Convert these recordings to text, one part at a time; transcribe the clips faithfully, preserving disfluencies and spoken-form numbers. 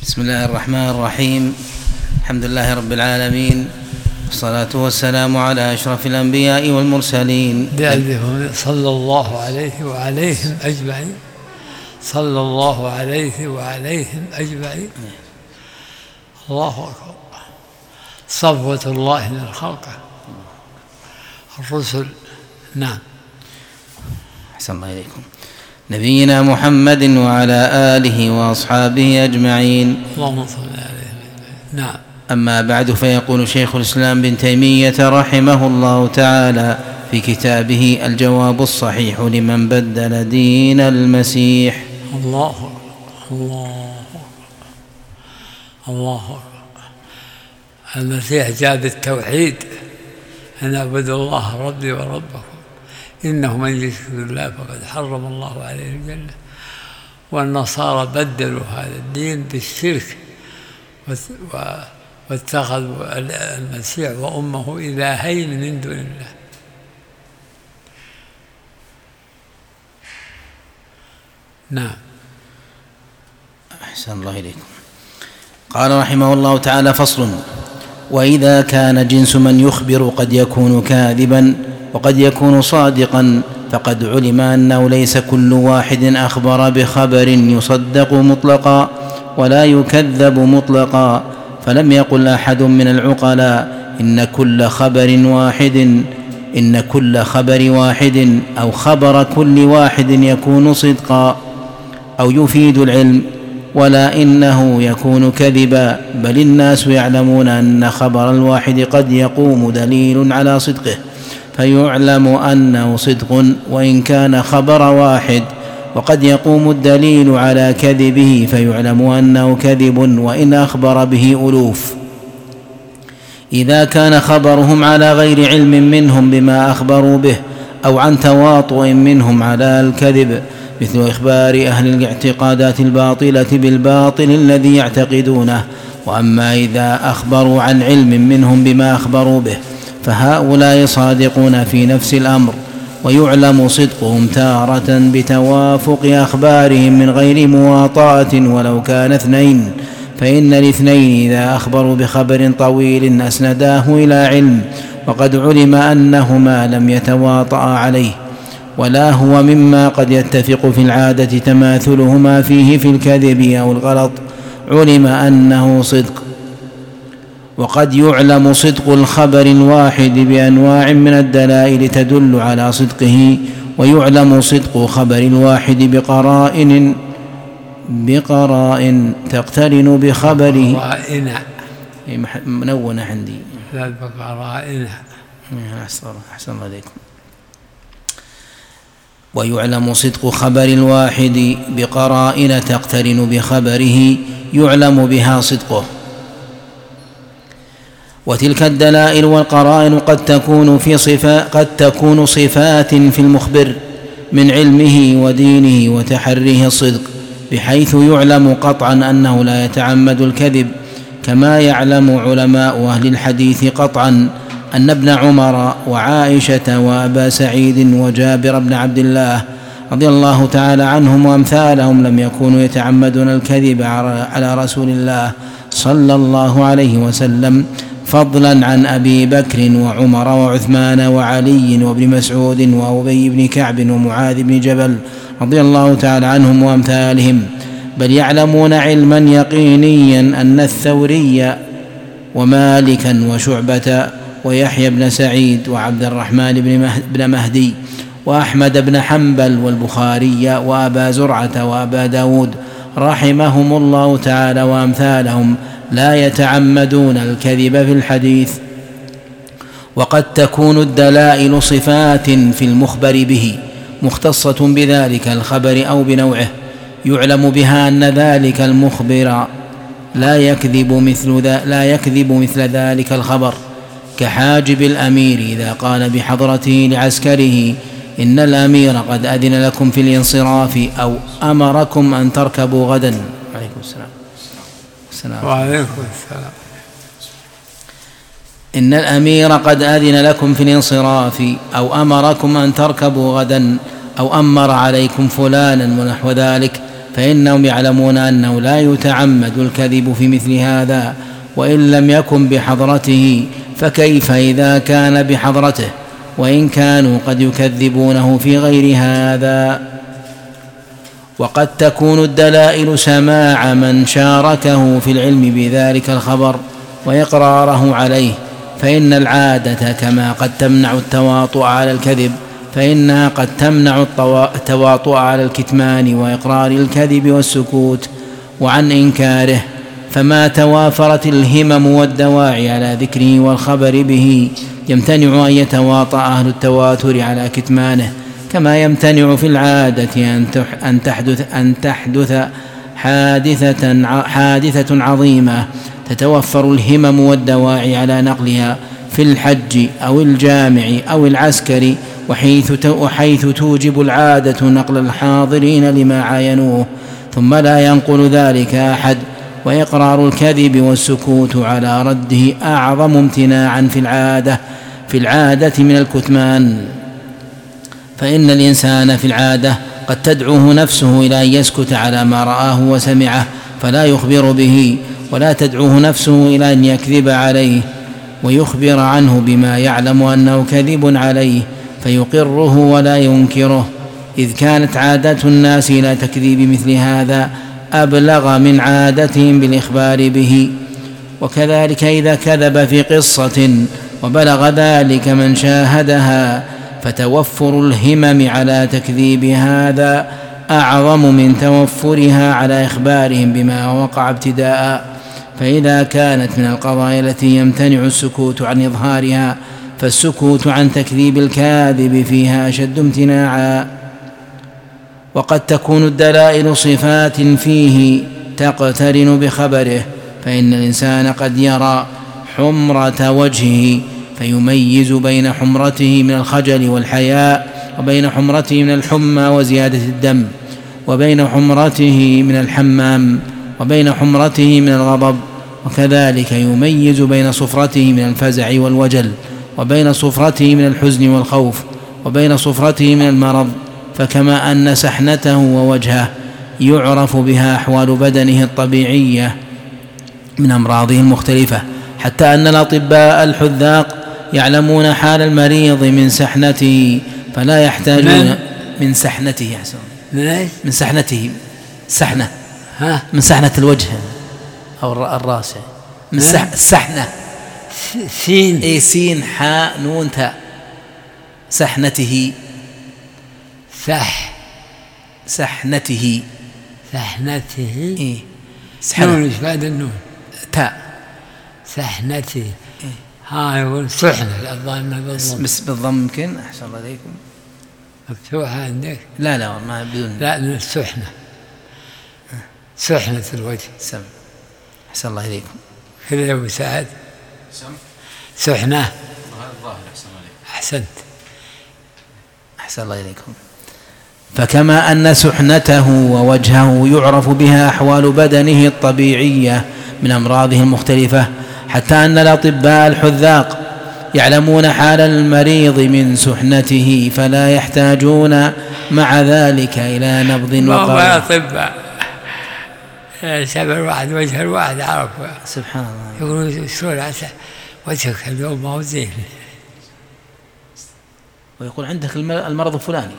بسم الله الرحمن الرحيم. الحمد لله رب العالمين، والصلاة والسلام على أشرف الأنبياء والمرسلين صلى الله عليه وعليهم أجمعين. صلى الله عليه وعليهم أجمعين. الله أكبر. صفوة الله من خلقه الرسل. نعم. أحسن الله إليكم. نبينا محمد وعلى آله وأصحابه أجمعين. اللهم صل عليه. نعم. أما بعد، فيقول شيخ الإسلام بن تيمية رحمه الله تعالى في كتابه الجواب الصحيح لمن بدل دين المسيح. الله الله الله. المسيح جاب التوحيد، أن اعبدوا الله ربي وربكم، إنه من يشرك بالله فقد حرم الله عليه الجنة. والنصارى بدلوا هذا الدين بالشرك واتخذوا المسيح وأمه إلهين من دون الله. نعم. أحسن الله إليكم. قال رحمه الله تعالى: فصل: وإذا كان جنس من يخبر قد يكون كاذبا وقد يكون صادقا، فقد علم أنه ليس كل واحد أخبر بخبر يصدق مطلقا ولا يكذب مطلقا. فلم يقل أحد من العقلاء إن كل خبر واحد إن كل خبر واحد أو خبر كل واحد يكون صدقا أو يفيد العلم، ولا إنه يكون كذبا، بل الناس يعلمون أن خبر الواحد قد يقوم دليل على صدقه فيعلم أنه صدق وإن كان خبر واحد، وقد يقوم الدليل على كذبه فيعلم أنه كذب وإن أخبر به ألوف. إذا كان خبرهم على غير علم منهم بما أخبروا به أو عن تواطؤ منهم على الكذب، مثل إخبار أهل الاعتقادات الباطلة بالباطل الذي يعتقدونه. وأما إذا أخبروا عن علم منهم بما أخبروا به فهؤلاء صادقون في نفس الأمر، ويعلم صدقهم تارة بتوافق أخبارهم من غير مواطاة ولو كان اثنين، فإن الاثنين إذا أخبروا بخبر طويل أسنداه إلى علم وقد علم أنهما لم يتواطأ عليه، ولا هو مما قد يتفق في العادة تماثلهما فيه في الكذب أو الغلط، علم أنه صدق. وقد يعلم صدق الخبر الواحد بأنواع من الدلائل تدل على صدقه، ويعلم صدق خبر الواحد بقرائن بقرائن تقترن بخبره. قرائن منونة عندي. لا بقرائن. أحسن الله عليكم. ويعلم صدق خبر الواحد بقرائن تقترن بخبره يعلم بها صدقه. وتلك الدلائل والقرائن قد تكون في صفات قد تكون صفات في المخبر من علمه ودينه وتحريه الصدق، بحيث يعلم قطعا أنه لا يتعمد الكذب، كما يعلم علماء أهل الحديث قطعا أن ابن عمر وعائشة وأبا سعيد وجابر بن عبد الله رضي الله تعالى عنهم وأمثالهم لم يكونوا يتعمدون الكذب على رسول الله صلى الله عليه وسلم، فضلا عن أبي بكر وعمر وعثمان وعلي وابن مسعود وأبي بن كعب ومعاذ بن جبل رضي الله تعالى عنهم وأمثالهم، بل يعلمون علما يقينيا أن الثوري ومالكا وشعبة ويحيى بن سعيد وعبد الرحمن بن مهدي وأحمد بن حنبل والبخاري وأبا زرعة وأبا داود رحمهم الله تعالى وأمثالهم لا يتعمدون الكذب في الحديث. وقد تكون الدلائل صفات في المخبر به مختصة بذلك الخبر أو بنوعه، يعلم بها أن ذلك المخبر لا يكذب مثل, ذا لا يكذب مثل ذلك الخبر، كحاجب الأمير إذا قال بحضرته لعسكره إن الأمير قد أذن لكم في الانصراف أو أمركم أن تركبوا غدا. عليكم السلام. السلام. وعليكم السلام. إن الأمير قد أذن لكم في الانصراف أو أمركم أن تركبوا غدا أو أمر عليكم فلانا ونحو ذلك، فإنهم يعلمون أنه لا يتعمد الكذب في مثل هذا وإن لم يكن بحضرته، فكيف إذا كان بحضرته، وإن كانوا قد يكذبونه في غير هذا. وقد تكون الدلائل سماع من شاركه في العلم بذلك الخبر وإقراره عليه، فإن العادة كما قد تمنع التواطؤ على الكذب فإنها قد تمنع التواطؤ على الكتمان وإقرار الكذب والسكوت وعن إنكاره. فما توافرت الهمم والدواعي على ذكره والخبر به يمتنع أن يتواطأ أهل التواتر على كتمانه، كما يمتنع في العادة أن تحدث, أن تحدث حادثة, حادثة عظيمة تتوفر الهمم والدواعي على نقلها في الحج أو الجامع أو العسكر، وحيث, وحيث توجب العادة نقل الحاضرين لما عاينوه ثم لا ينقل ذلك أحد، وإقرار الكذب والسكوت على رده أعظم امتناعا في العادة في العادة من الكتمان. فإن الإنسان في العادة قد تدعوه نفسه إلى أن يسكت على ما رآه وسمعه فلا يخبر به، ولا تدعوه نفسه إلى أن يكذب عليه ويخبر عنه بما يعلم أنه كذب عليه فيقره ولا ينكره، إذ كانت عادة الناس إلى تكذيب مثل هذا أبلغ من عادتهم بالإخبار به. وكذلك إذا كذب في قصة وبلغ ذلك من شاهدها فتوفر الهمم على تكذيب هذا أعظم من توفرها على إخبارهم بما وقع ابتداء. فإذا كانت من القضايا التي يمتنع السكوت عن إظهارها فالسكوت عن تكذيب الكاذب فيها أشد امتناعا. وقد تكون الدلائل صفات فيه تقترن بخبره، فإن الإنسان قد يرى حمرة وجهه فيميز بين حمرته من الخجل والحياء، وبين حمرته من الحمى وزيادة الدم، وبين حمرته من الحمام، وبين حمرته من الغضب، وكذلك يميز بين صفرته من الفزع والوجل، وبين صفرته من الحزن والخوف، وبين صفرته من المرض. فكما أن سحنته ووجهه يعرف بها أحوال بدنه الطبيعية من أمراضه المختلفة، حتى أن الأطباء الحذاق يعلمون حال المريض من سحنته فلا يحتاجون من سحنته من سحنته سحنة من سحنة الوجه أو الرأس من السحنة سين اي سين حاء نون تاء سحنته سح سحنته سحنته إيه؟ نون ايش بعد النون تاء سحنته إيه؟ ها يقول سحنة الضم بالضم بس بالضم يمكن. أحسن الله عليكم. مفتوحة عندك؟ لا لا ما بدون لا السحنة سحنة الوجه سم. أحسن الله عليكم. كذا يا أبو سعد سم سحنة الظاهر. أحسن عليك. أحسنت. أحسن الله إليكم. فكما أن سحنته ووجهه يعرف بها أحوال بدنه الطبيعية من أمراضه المختلفة، حتى أن الأطباء الحذاق يعلمون حال المريض من سحنته فلا يحتاجون مع ذلك إلى نبض وقال. ما أطباء سبع الواحد وجه الواحد عرف. سبحان الله. يقولون شلون عسى وجهك اليوم ما هو زين، ويقول عندك المرض الفلاني.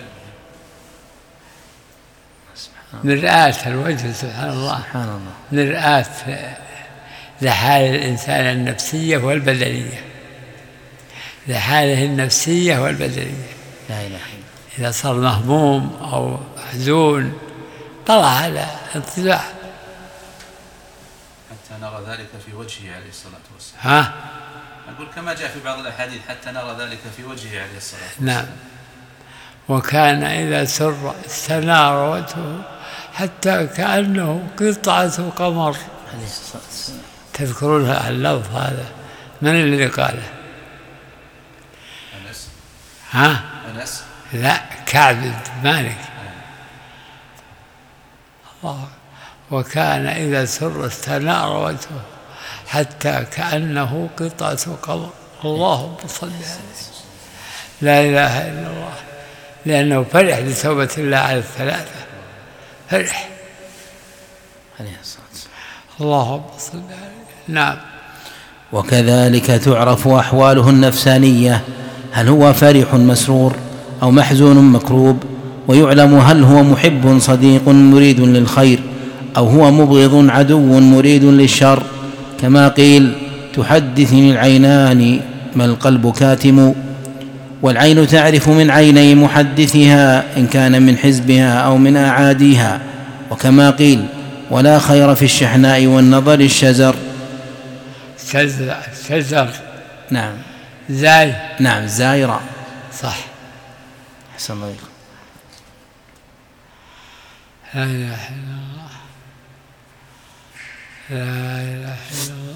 مرآة الوجه سبحان الله. سبحان الله. مرآة لحال الإنسان النفسية والبدنية، لحاله النفسية والبدنية. لا إله إلا الله. إذا صار مهموم أو محزون طلع على انطلاع حتى نرى ذلك في وجهه عليه الصلاة والسلام. ها؟ أقول كما جاء في بعض الأحاديث حتى نرى ذلك في وجهه عليه الصلاة والسلام. نعم. وكان إذا سر استنار وجهه حتى كأنه قطعة قمر. تذكرون اللفظ هذا؟ من الذي قاله؟ أنس. ها؟ أنس. لا، كعب بن مالك. الله. وكان إذا سر استنار وجهه حتى كأنه قطعة قمر. اللهم صل عليه. لا إله إلا الله. لأنه فرح لتوبة الله على الثلاثة، فرح. عليه الصلاة والسلام. اللهم صل عليه. نعم. وكذلك تعرف أحواله النفسانية، هل هو فرح مسرور أو محزون مكروب، ويعلم هل هو محب صديق مريد للخير أو هو مبغض عدو مريد للشر، كما قيل تحدثني العينان ما القلب كاتم. والعين تعرف من عيني محدثها إن كان من حزبها أو من أعاديها، وكما قيل ولا خير في الشحناء والنظر الشزر. شزر, شزر. نعم. زاي. نعم زايرة. صح. أحسن الله إليكم. لا إله إلا الله، لا إله إلا الله.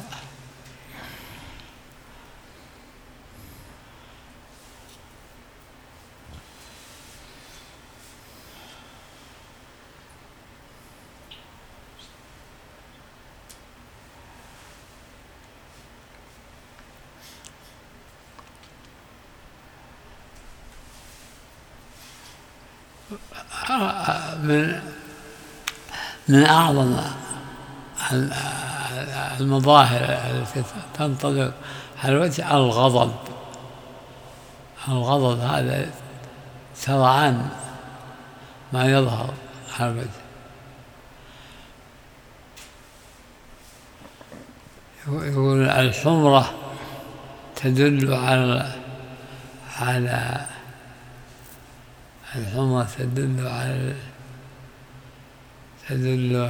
من من أعظم المظاهر التي تنطلق على الوجه الغضب. الغضب هذا سرعان ما يظهر على الوجه. يقول الحمرة تدل على على الحمرة تدل على تدل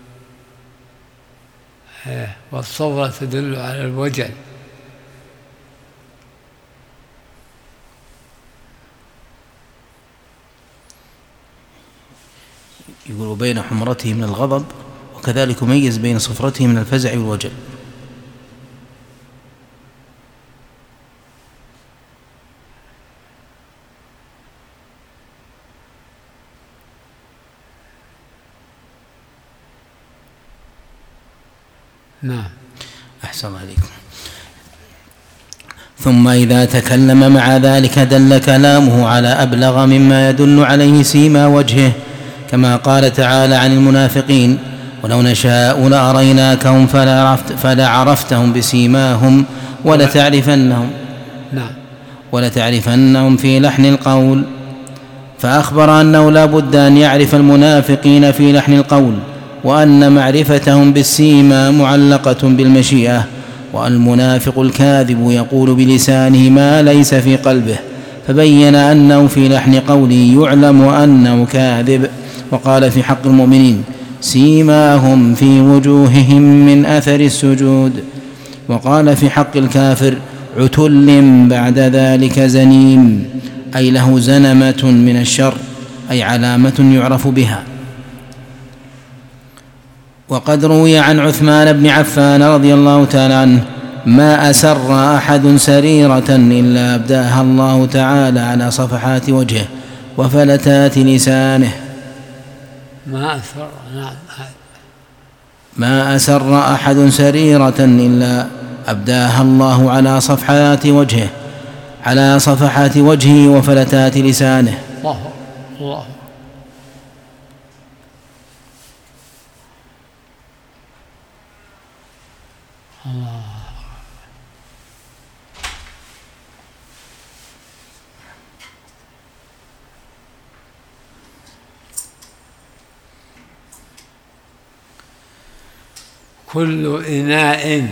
والصفرة تدل على الوجل. يقول بين حمرته من الغضب، وكذلك يميز بين صفرته من الفزع والوجل. نعم. أحسن عليكم. ثم إذا تكلم مع ذلك دل كلامه على أبلغ مما يدل عليه سيما وجهه، كما قال تعالى عن المنافقين ولو نشاء لأريناكهم فلعرفتهم بسيماهم ولتعرفنهم نعم ولتعرفنهم في لحن القول. فأخبر أنه لا بد أن يعرف المنافقين في لحن القول، وأن معرفتهم بالسيما معلقة بالمشيئة، والمنافق الكاذب يقول بلسانه ما ليس في قلبه، فبين أنه في لحن قوله يعلم أنه كاذب. وقال في حق المؤمنين سيماهم في وجوههم من أثر السجود. وقال في حق الكافر عتل بعد ذلك زنيم، أي له زنمة من الشر، أي علامة يعرف بها. وقد روي عن عثمان بن عفان رضي الله تعالى عنه ما أسر أحد سريرة إلا أبداها الله تعالى على صفحات وجهه وفلتات لسانه. ما أسر نعم ما أسر أحد سريرة إلا أبداها الله على صفحات وجهه على صفحات وجهه وفلتات لسانه. الله الله. الله. كل إناء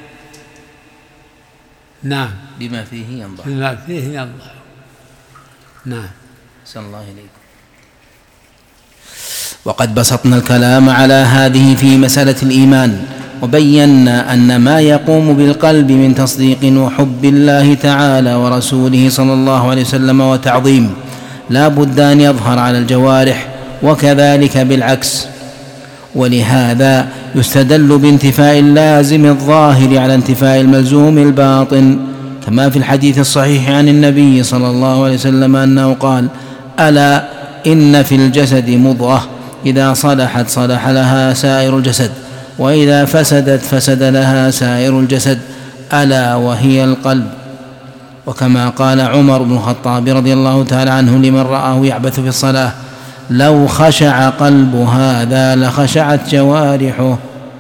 نعم بما فيه ينضح بما فيه ينضح. نعم. أحسن الله إليكم. وقد بسطنا الكلام على هذه في مسألة الإيمان، وبينا أن ما يقوم بالقلب من تصديق وحب الله تعالى ورسوله صلى الله عليه وسلم وتعظيم لا بد أن يظهر على الجوارح، وكذلك بالعكس. ولهذا يستدل بانتفاء اللازم الظاهر على انتفاء الملزوم الباطن، كما في الحديث الصحيح عن النبي صلى الله عليه وسلم أنه قال ألا إن في الجسد مضغة إذا صلحت صلح لها سائر الجسد، وإذا فسدت فسد لها سائر الجسد، ألا وهي القلب. وكما قال عمر بن الخطاب رضي الله تعالى عنه لمن رآه يعبث في الصلاة لو خشع قلب هذا لخشعت جوارحه.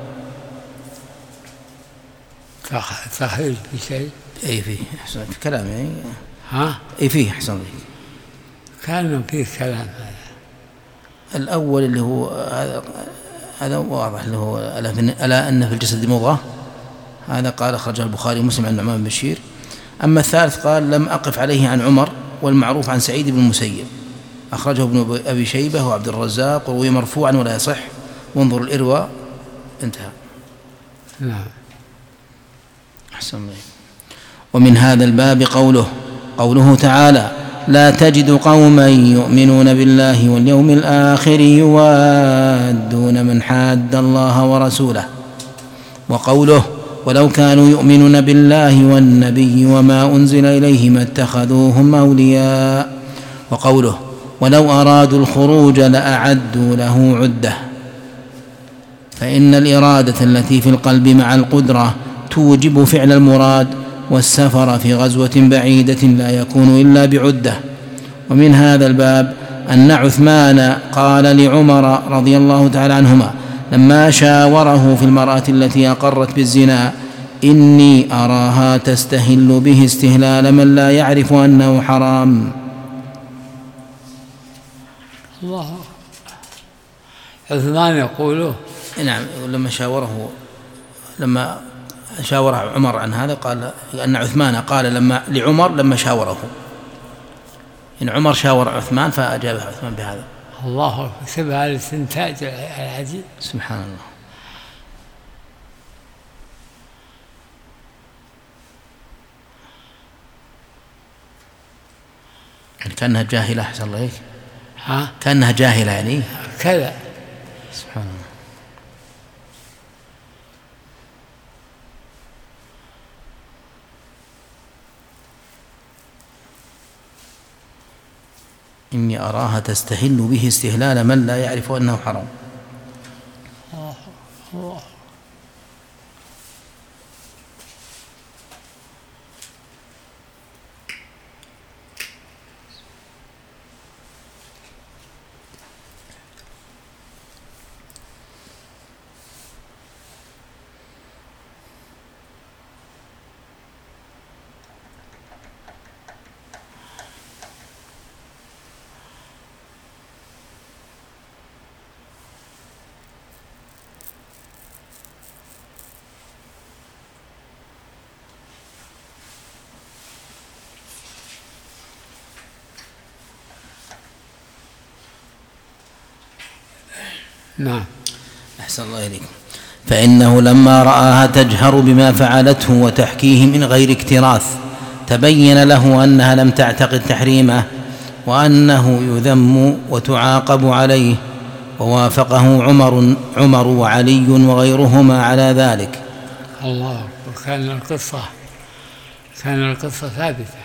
تخرج بشيء؟ اي فيه احسن كلام يعني. ها؟ اي فيه احسن لك. كان فيه كلام هذا. الاول اللي هو هذا هذا واضح، اللي هو الا ان في الجسد مضغة، هذا قال اخرجه البخاري ومسلم عن نعمان بن بشير. اما الثالث قال لم اقف عليه عن عمر، والمعروف عن سعيد بن المسيب، اخرجه ابن ابي شيبة وعبد الرزاق، وروي مرفوعا ولا يصح، وانظر الإرواء. انتهى. نعم. أحسن الله. ومن هذا الباب قوله قوله تعالى: لا تجد قوما يؤمنون بالله واليوم الآخر يوادون من حاد الله ورسوله. وقوله: ولو كانوا يؤمنون بالله والنبي وما أنزل إليه ما اتخذوهم أولياء. وقوله: ولو أرادوا الخروج لأعدوا له عدة. فإن الإرادة التي في القلب مع القدرة توجب فعل المراد، والسفر في غزوة بعيدة لا يكون إلا بعدة. ومن هذا الباب أن عثمان قال لعمر رضي الله تعالى عنهما لما شاوره في المرأة التي أقرت بالزنا: إني أراها تستهل به استهلال من لا يعرف أنه حرام. الله. عثمان يقوله. نعم. لما شاوره لما شاور عمر عن هذا قال أن عثمان قال لما لعمر لما شاوره، إن عمر شاور عثمان فأجابه عثمان بهذا. الله أكبر. هذا الاستنتاج العجيب. سبحان الله. يعني كأنها جاهلة. أحسن الله عليك. ها؟ كأنها جاهلة يعني كذا. سبحان الله. إني أراها تستهل به استهلال من لا يعرف أنه حرام. الله الله. نعم. أحسن الله إليكم. فإنه لما رآها تجهر بما فعلته وتحكيه من غير اكتراث تبين له أنها لم تعتقد تحريمه، وأنه يذم وتعاقب عليه، ووافقه عمر عمر وعلي وغيرهما على ذلك. الله. وكان القصة كان القصة ثابتة.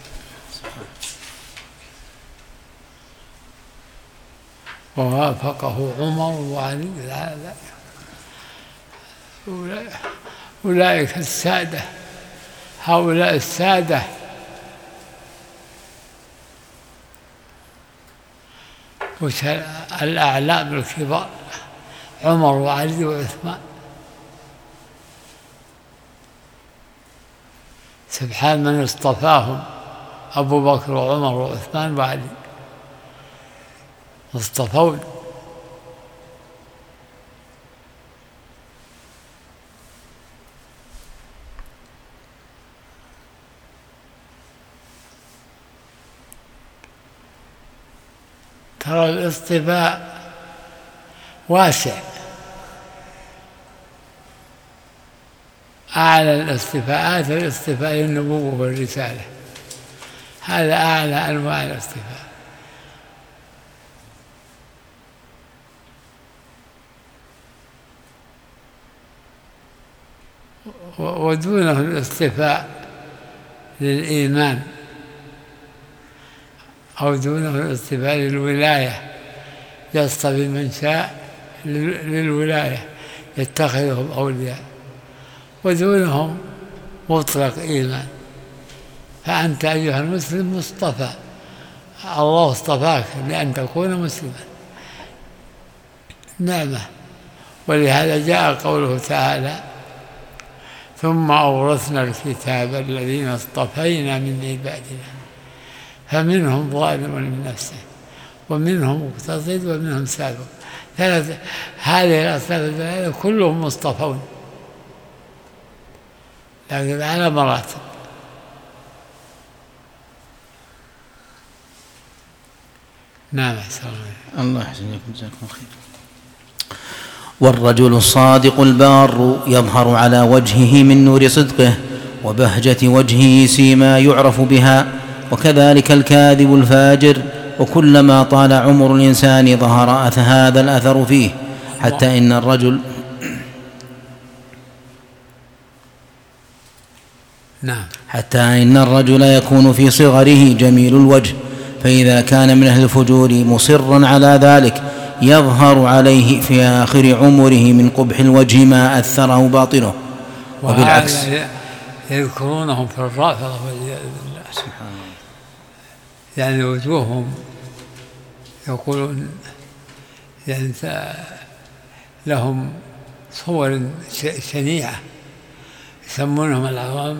ووافقه عمر وعلي على ذلك. أولئك السادة هؤلاء السادة الأعلام الكبار عمر وعلي وعثمان. سبحان من اصطفاهم، أبو بكر وعمر وعثمان وعلي اصطفون. ترى الاصطفاء واسع، أعلى الاصطفاءات الاصطفاء للنبوة والرسالة، هذا أعلى أنواع الاصطفاء. ودونه الاصطفاء للإيمان، أو دونه الاصطفاء للولاية، يصطفي من شاء للولاية يتخذهم أولياء، ودونهم مطلق إيمان. فأنت أيها المسلم مصطفى، الله اصطفاك لأن تكون مسلما. نعمة. ولهذا جاء قوله تعالى: ثم أورثنا الكتاب الذين اصطفينا من عبادنا فمنهم ظالم لنفسه ومنهم مقتصد ومنهم سابق. ثلاث هذه الأصناف كلهم مصطفون، لكن على مراتب. نعم. الله يحسن إليكم، جزاكم خير. والرجل الصادق البار يظهر على وجهه من نور صدقه وبهجة وجهه سيما يعرف بها، وكذلك الكاذب الفاجر، وكلما طال عمر الإنسان ظهر هذا الأثر فيه، حتى إن الرجل نعم حتى إن الرجل يكون في صغره جميل الوجه، فإذا كان من أهل الفجور مصرا على ذلك يظهر عليه في آخر عمره من قبح الوجه ما أثره باطنه. وبالعكس يذكرونهم في الرافضة والعياذ بالله، سبحان الله، يعني وجوههم يقولون يعني لهم صور شنيعة، يسمونهم العوام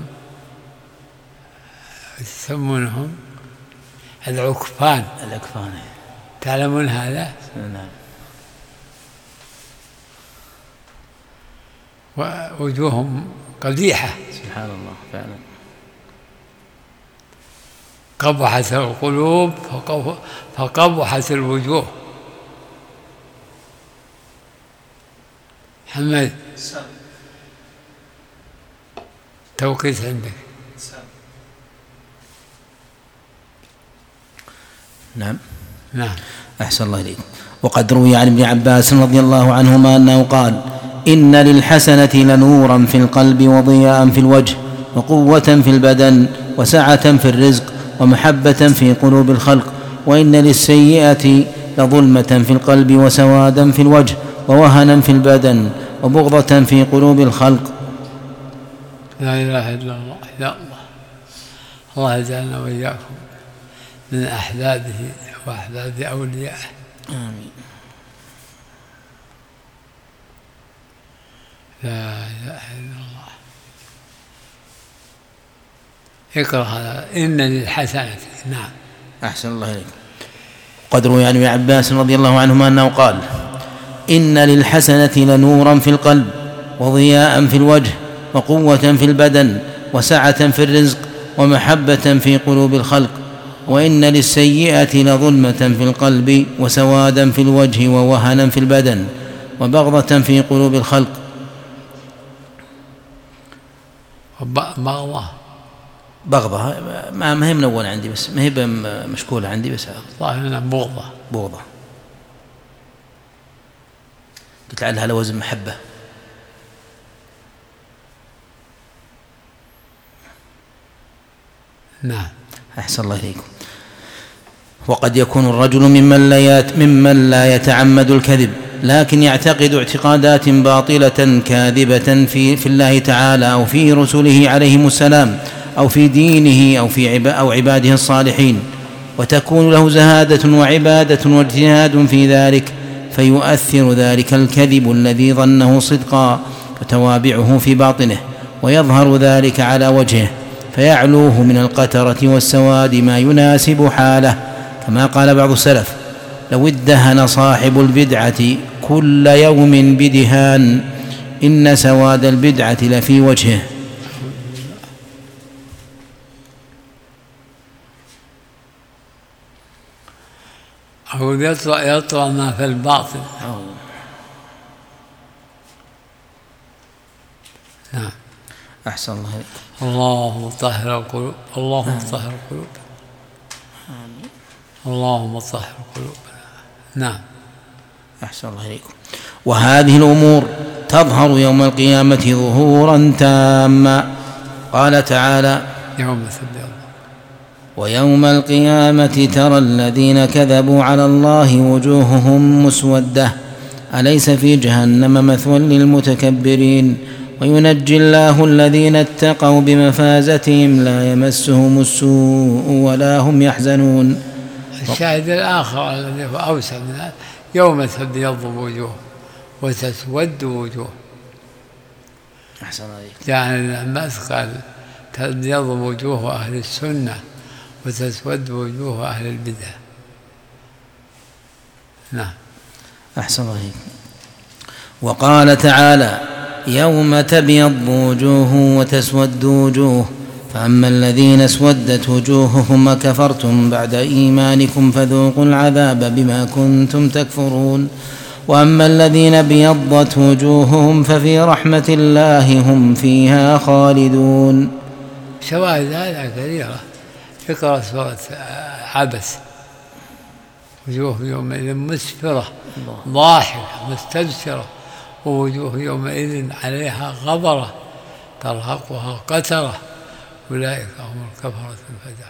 يسمونهم العكفان. العكفان تعلمون هذا؟ نعم. ووجوههم قبيحة، سبحان الله فعلا. قبحت القلوب فقبحت الوجوه. محمد توقيت عندك. نعم نعم. أحسن الله إليك. وقد روي عن ابن عباس رضي الله عنهما أنه قال: إن للحسنة لنورا في القلب وضياء في الوجه وقوة في البدن وسعة في الرزق ومحبة في قلوب الخلق، وإن للسيئة لظلمة في القلب وسوادا في الوجه ووهنا في البدن وبغضة في قلوب الخلق. لا إله إلا الله. يا الله، الله يجعلنا وإياكم من أحبابه وأحباب أوليائه. آمين. لا إله إلا الله. اقرأ هذا: إن للحسنة. نعم. أحسن الله إليك. قد روي عن ابن عباس رضي الله عنهما أنه قال: إن للحسنة لنورا في القلب وضياء في الوجه وقوة في البدن وسعة في الرزق ومحبة في قلوب الخلق، وإن للسيئة لظلمة في القلب وسوادا في الوجه ووهنا في البدن وبغضة في قلوب الخلق. بغضة بغضة ما هي منونة عندي، بس ما هي مشكولة عندي، بس ظاهرنا بغضة. بغضة قلت لعلها على وزن محبة. نعم. أحسن الله إليكم. وقد يكون الرجل ممن لا ممن لا يتعمد الكذب، لكن يعتقد اعتقادات باطلة كاذبة في في الله تعالى أو في رسله عليهم السلام أو في دينه أو في عبا أو عباده الصالحين، وتكون له زهادة وعبادة واجتهاد في ذلك، فيؤثر ذلك الكذب الذي ظنه صدقا وتوابعه في باطنه، ويظهر ذلك على وجهه فيعلوه من القترة والسواد ما يناسب حاله، كما قال بعض السلف: لو ادهن صاحب البدعة كل يوم بدهان إن سواد البدعة لفي وجهه. أو يطلع يطلع ما في الباطن. نعم. أحسن الله إليك. اللهم طهر القلوب، اللهم طهر القلوب، اللهم طهر قلوبنا. نعم. أحسن الله إليكم. وهذه الأمور تظهر يوم القيامة ظهورا تاما. قال تعالى: يوم تبيض ويوم القيامة ترى الذين كذبوا على الله وجوههم مسودة أليس في جهنم مثوى للمتكبرين وينجي الله الذين اتقوا بمفازتهم لا يمسهم السوء ولا هم يحزنون. الشاهد الآخر الذي هو أوسع من هذا: يوم تبيض وجوه وتسود وجوه. أحسن عليك. يعني الناس قال تبيض وجوه أهل السنة وتسود وجوه أهل البدع. نعم. أحسن عليك. وقال تعالى: يوم تبيض وجوه وتسود وجوه فأما الذين اسودت وجوههم كفرتم بعد إيمانكم فذوقوا العذاب بما كنتم تكفرون وأما الذين ابيضت وجوههم ففي رحمة الله هم فيها خالدون. شواهد هذا كثيرة. اقرأ سورة عبس: وجوه يومئذ مسفرة ضاحكة مستبشرة ووجوه يومئذ عليها غبرة ترهقها قترة أولئك هم الكفرة الفجرة.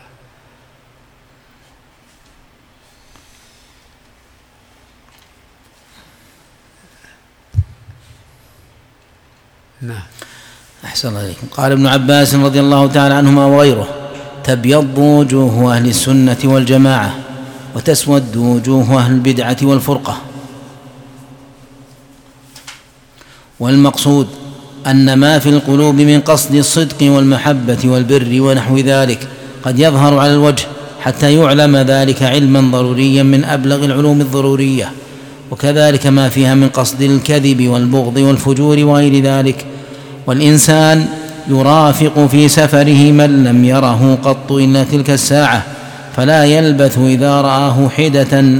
نعم. أحسن عليكم. قال ابن عباس رضي الله تعالى عنهما وغيره: تبيض وجوه أهل السنة والجماعة وتسود وجوه أهل البدعة والفرقة. والمقصود أن ما في القلوب من قصد الصدق والمحبة والبر ونحو ذلك قد يظهر على الوجه حتى يعلم ذلك علما ضروريا من أبلغ العلوم الضرورية، وكذلك ما فيها من قصد الكذب والبغض والفجور وغير ذلك. والإنسان يرافق في سفره من لم يره قط إلا تلك الساعة، فلا يلبث إذا رآه حدة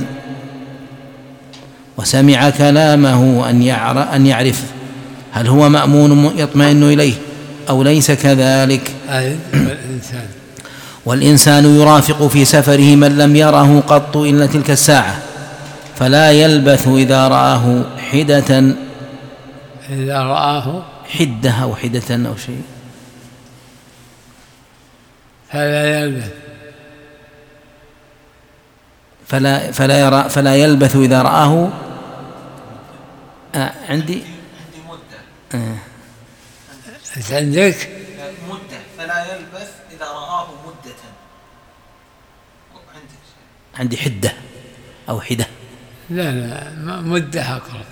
وسمع كلامه أن يعرف هل هو مأمون يطمئن إليه أو ليس كذلك. والإنسان والإنسان يرافق في سفره من لم يره قط إلا تلك الساعة، فلا يلبث إذا رآه حدة إذا رآه حدة أو حدة أو شيء فلا يلبث فلا فلا يرى فلا يلبث إذا رآه. آه عندي عندي مدة. آه. عندك مدة فلا يلبث إذا رآه مدة. عندك عندي حدة أو حدة. لا لا مدة أقرب.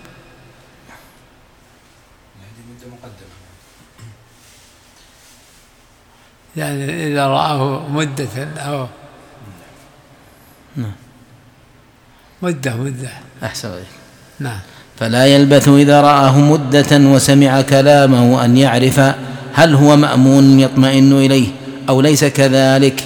يعني إذا رآه مدة أو نعم مدة مدة. أحسن عليك. نعم. فلا يلبث إذا رآه مدة وسمع كلامه أن يعرف هل هو مأمون يطمئن إليه أو ليس كذلك.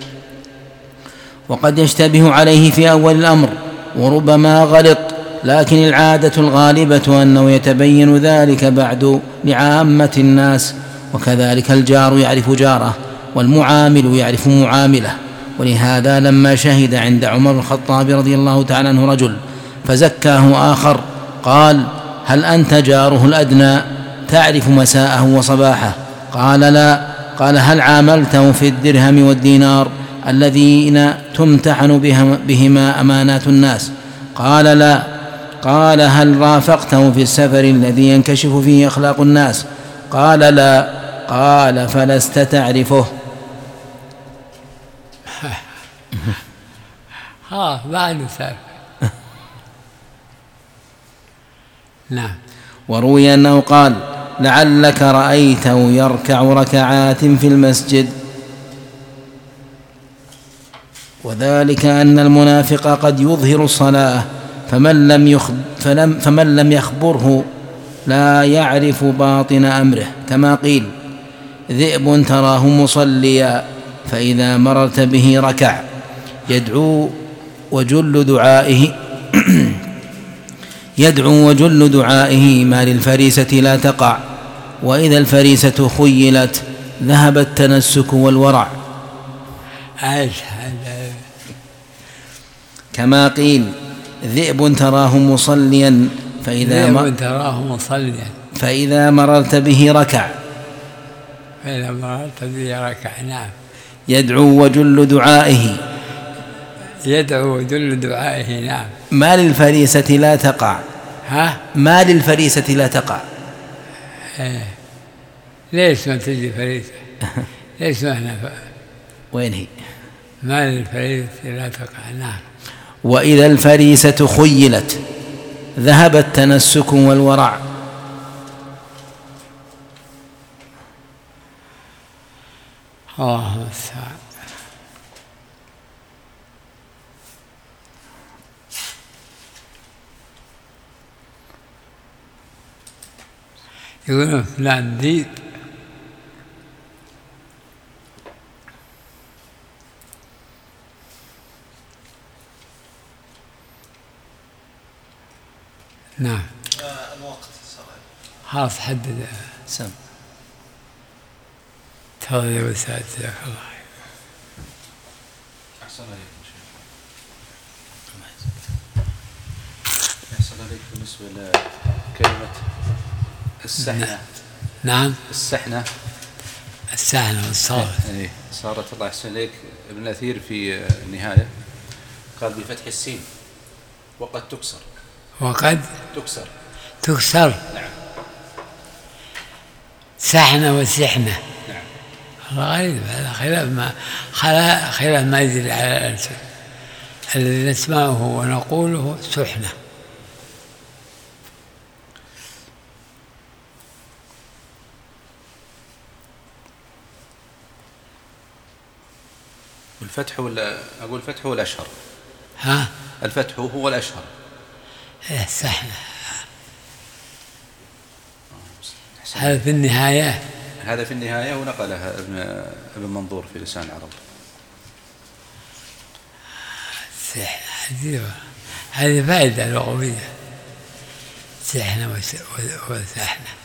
وقد يشتبه عليه في أول الأمر وربما غلط، لكن العادة الغالبة أنه يتبين ذلك بعد لعامة الناس، وكذلك الجار يعرف جاره والمعامل يعرف معامله. ولهذا لما شهد عند عمر الخطاب رضي الله تعالى عنه رجل فزكاه آخر قال: هل أنت جاره الأدنى تعرف مساءه وصباحه؟ قال: لا. قال: هل عاملته في الدرهم والدينار الذين تمتحن بهما أمانات الناس؟ قال: لا. قال: هل رافقته في السفر الذي ينكشف فيه أخلاق الناس؟ قال: لا. قال: فلست تعرفه. ها بعد سافر. نعم. وروي أنه قال: لعلك رأيته يركع ركعات في المسجد. وذلك أن المنافق قد يظهر الصلاة فمن لم, يخب فلم فمن لم يخبره لا يعرف باطن أمره، كما قيل: ذئب تراه مصليا فإذا مررت به ركع. يدعو وجل دعائه يدعو وجل دعائه ما للفريسة لا تقع، وإذا الفريسة خيلت ذهب التنسك والورع. كما قيل: ذئب تراه مصليا فإذا, ذئب تراه مصليا فإذا مررت به ركع. فإذا مررت به ركع. نعم. يدعو وجل دعائه يدعو وجل دعائه. نعم. ما للفريسة لا تقع. ها؟ ما للفريسة لا تقع. ايه. ليش ما تجي فريسة؟ ليش ما احنا ف... وين هي؟ ما للفريسة لا تقع. نعم. وإذا الفريسة خيلت ذهب التنسك والورع. الله المستعان. يقولون فلان ديب نعم. الوقت خلاص حدد. سم تفضل يا وسعد جزاك الله. أحسن عليكم شيخ. أحسن عليك بالنسبة لكلمة السحنة. نعم. السحنة السحنة والصارت. إيه صارت. الله يحسن عليك. ابن الأثير في النهاية قال بفتح السين وقد تكسر. وقد تكسر. تكسر. نعم. سحنة وسحنة. نعم. الله غريب هذا خلاف ما خلاف ما يجري على الألسن. الذي نسمعه ونقوله سحنة. الفتح ولا أقول الفتح هو الأشهر. ها. الفتح هو الأشهر. إيه سحنة. هذا في النهاية. هذا في النهاية ونقلها ابن ابن منظور في لسان العرب. سحنة هذه فائدة لغوية. سحنة وسحنة.